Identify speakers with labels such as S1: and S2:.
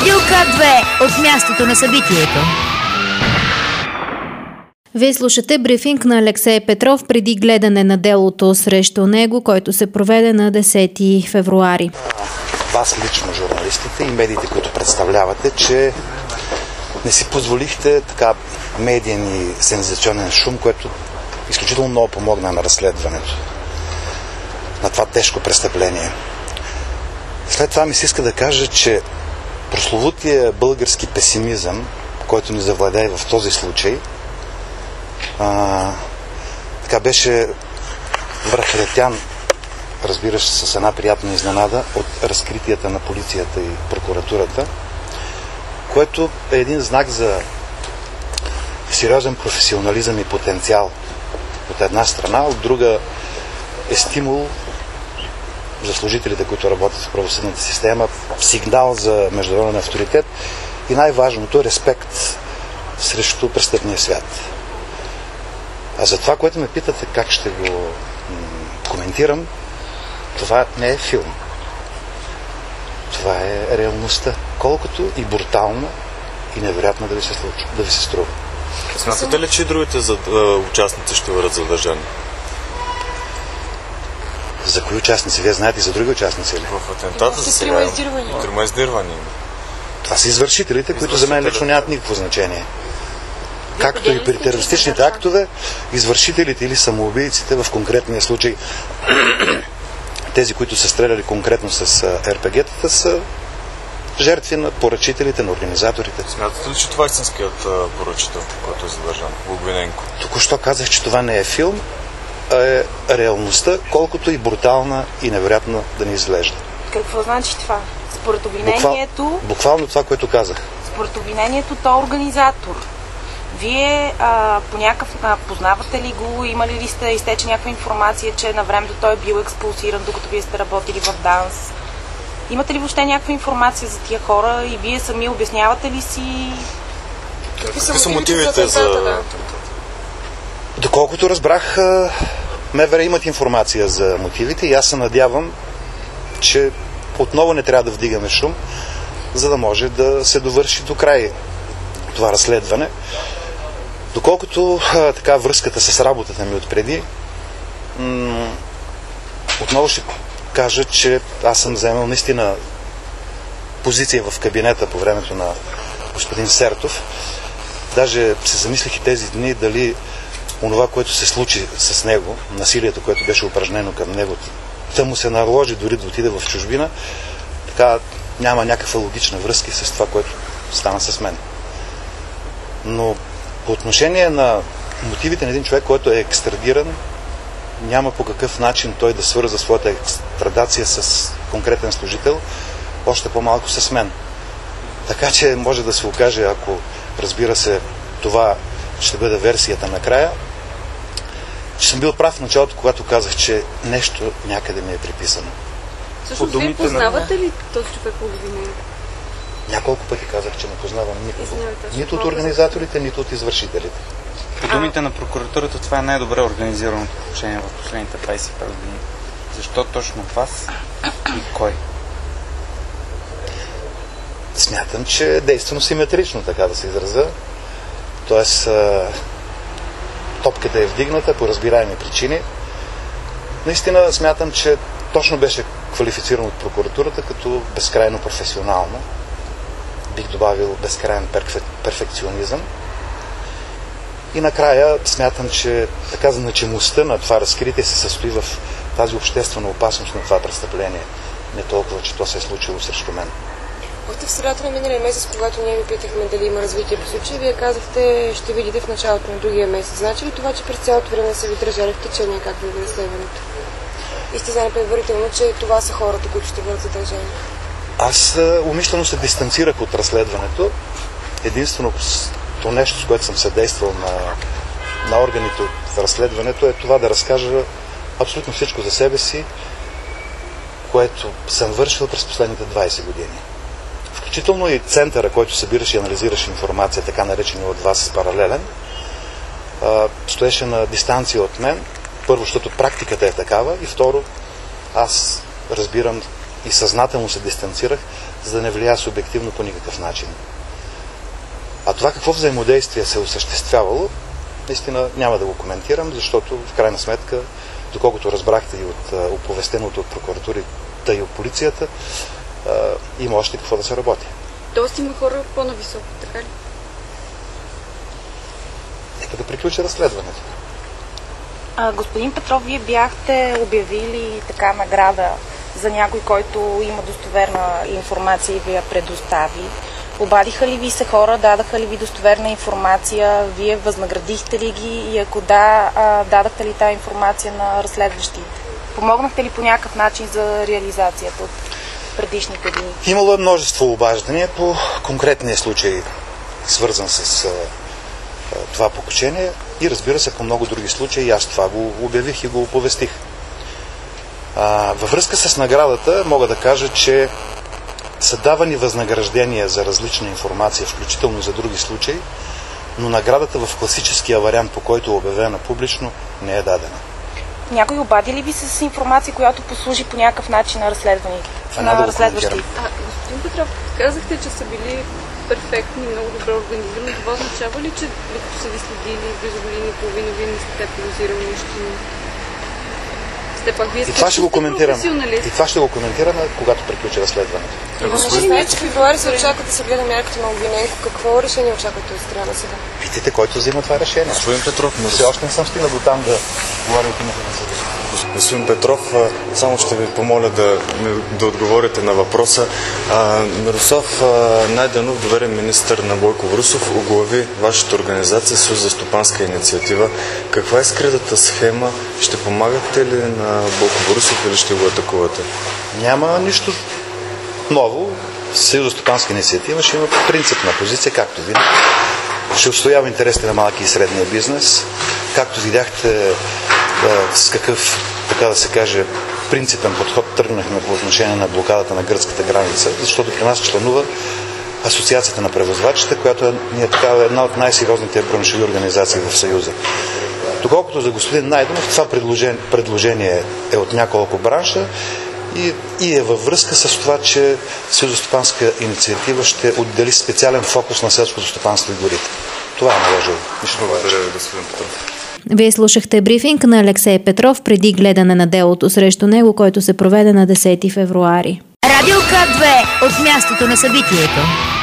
S1: Радио К2 от мястото на събитието.
S2: Вие слушате брифинг на Алексей Петров преди гледане на делото срещу него, който се проведе на 10 февруари.
S3: Вас лично, журналистите и медиите, които представлявате, че не си позволихте така медиен и сензационен шум, което изключително много помогна на разследването на това тежко престъпление. След това ми се иска да кажа, че прословутия български песимизъм, който ни завладее в този случай, така беше връхлетян, разбираш, с една приятна изненада от разкритията на полицията и прокуратурата, което е един знак за сериозен професионализъм и потенциал от една страна, от друга е стимул за служителите, които работят в правосъдната система, сигнал за международен авторитет и най-важното е респект срещу престъпния свят. А за това, което ме питате как ще го коментирам, това не е филм. Това е реалността. Колкото и брутално и невероятно да ви се струва.
S4: Смятате ли, че другите участници ще бъдат задържани?
S3: За кои участници? Вие знаете и за други участници ли?
S4: В атентата за сега. Трима издирвания.
S3: Това са извършителите, които за мен лично нямат никакво значение. Както и при терористичните актове, извършителите или самоубийците в конкретния случай, тези, които са стреляли конкретно с РПГ-тата, са жертви на поръчителите, на организаторите.
S4: Смятате ли, че това е истинският поръчител, който е задържан? Логвиненко.
S3: Току-що казах, че това не е филм, а е реалността, колкото и брутална и невероятна да ни изглежда.
S5: Какво значи това? Според обвинението...
S3: Буквално това, което казах.
S5: Според обвинението, то е организатор. Вие по някакъв познавате ли го? Имали ли сте изтече някаква информация, че на времето той е бил експулсиран, докато вие сте работили в ДАНС? Имате ли въобще някаква информация за тия хора и вие сами обяснявате ли си?
S4: Какви са мотивите за...
S3: Доколкото разбрах, МВР имат информация за мотивите и аз се надявам, че отново не трябва да вдигаме шум, за да може да се довърши до край това разследване. Доколкото така връзката с работата ми отпреди, отново ще кажа, че аз съм заемал наистина позиция в кабинета по времето на господин Сертов. Даже се замислих и тези дни дали онова, което се случи с него, насилието, което беше упражнено към него, да му се наложи дори да отиде в чужбина, така няма някаква логична връзка с това, което стана с мен. Но по отношение на мотивите на един човек, който е екстрадиран, няма по какъв начин той да свърза своята екстрадация с конкретен служител, още по-малко с мен. Така че може да се окаже, ако разбира се това ще бъде версията накрая, че съм бил прав в началото, когато казах, че нещо някъде ми е приписано.
S6: Всъщност, вие познавате ли този човек по обвинение?
S3: Няколко пъти казах, че не познавам никого. Нито от организаторите, нито от извършителите.
S7: По думите на прокуратурата, това е най-добре организираното отношение в последните 25 години. Защо точно вас и кой?
S3: Смятам, че е действено симетрично, така да се изразя. Тоест, топката е вдигната по разбираеми причини. Наистина смятам, че точно беше квалифициран от прокуратурата като безкрайно професионално. Бих добавил безкрайен перфекционизъм. И накрая смятам, че така значимостта на това разкритие се състои в тази обществена опасност на това престъпление. Не толкова, че то се е случило срещу мен.
S6: Още в средата на миналия месец, когато ние ви питахме дали има развитие по случая, вие казахте, ще видите в началото на другия месец. Значи ли това, че през цялото време са ви държали в течение, как ви е разследването? И сте знали предварително, че това са хората, които ще бъдат задържани?
S3: Аз умишлено се дистанцирах от разследването. Единственото нещо, с което съм съдействал на органите от разследването, е това да разкажа абсолютно всичко за себе си, което съм вършил през последните 20 години. Включително и центъра, който събираш и анализираш информация, така наречения от вас паралелен, стоеше на дистанция от мен. Първо, защото практиката е такава, и второ, аз разбирам и съзнателно се дистанцирах, за да не влияе субективно по никакъв начин. А това какво взаимодействие се е осъществявало, наистина няма да го коментирам, защото в крайна сметка, доколкото разбрахте и от оповестеното от прокуратурата и от полицията, има още какво да се работи.
S6: Тоест има хора по-нависоко, така ли?
S3: Нека да приключи разследването.
S5: Господин Петров, вие бяхте обявили така награда за някой, който има достоверна информация и ви я предостави. Обадиха ли ви се хора, дадаха ли ви достоверна информация, вие възнаградихте ли ги и ако да, дадахте ли тази информация на разследващите? Помогнахте ли по някакъв начин за реализацията от предишните дни?
S3: Имало е множество обаждания по конкретния случай, свързан с това покушение и разбира се по много други случаи. Аз това го обявих и го оповестих. Във връзка с наградата мога да кажа, че са давани възнаграждения за различна информация, включително за други случаи, но наградата в класическия вариант, по който е обявена публично, не е дадена.
S5: Някой обади ли ви се с информация, която послужи по някакъв начин на разследващите?
S6: Господин Петров, казахте, че са били перфектни, много добре организирани. Това означава ли, че докато са ви следили близо години и половина, вие не сте подозирали нищо?
S3: И това ще го коментираме, когато приключи разследването.
S6: На 16 февруари се очаква да се гледа мярката на обвинението. Какво решение очаквате от страна на съда?
S3: Питайте, който взима това решение.
S4: Господин Петров,
S3: все още не съм стигнал до там да говоря от името на съда.
S4: Господин Петров, само ще ви помоля да отговорите на въпроса. Мирослав Найденов, доверен министър на Бойко Борисов, оглави вашата организация Съюз за стопанска инициатива. Каква е скритата схема? Ще помагате ли на Бойко Борисов или ще го атакувате?
S3: Няма нищо ново. Съюз за стопанска инициатива ще има принципна позиция, както винаги. Ще отстоява интересите на малки и средния бизнес. Както видяхте, с какъв, така да се каже, принципен подход тръгнахме по отношение на блокадата на гръцката граница, защото при нас членува Асоциацията на превозвачите, която е една от най-сериозните браншови организации в Съюза. Доколкото за господин Найденов, това предложение е от няколко бранша и е във връзка с това, че Съюз за стопанска инициатива ще отдели специален фокус на селското стопанство и горите. Това е наложило.
S4: Благодаря ви, господин Петров.
S2: Вие слушахте брифинг на Алексей Петров преди гледане на делото срещу него, който се проведе на 10 февруари.
S1: Радио К2 от мястото на събитието.